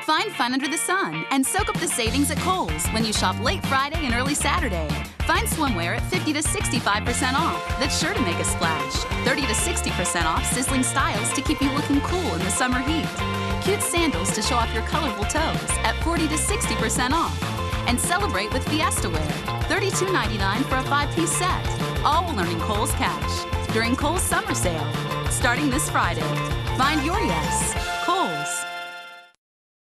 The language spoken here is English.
Find fun under the sun and soak up the savings at Kohl's when you shop late Friday and early Saturday. Find swimwear at 50 to 65% off that's sure to make a splash. 30 to 60% off sizzling styles to keep you looking cool in the summer heat. Cute sandals to show off your colorful toes at 40 to 60% off. And celebrate with Fiesta wear, $32.99 for a 5-piece set. All while earning Kohl's Cash during Kohl's summer sale, starting this Friday. Find your yes.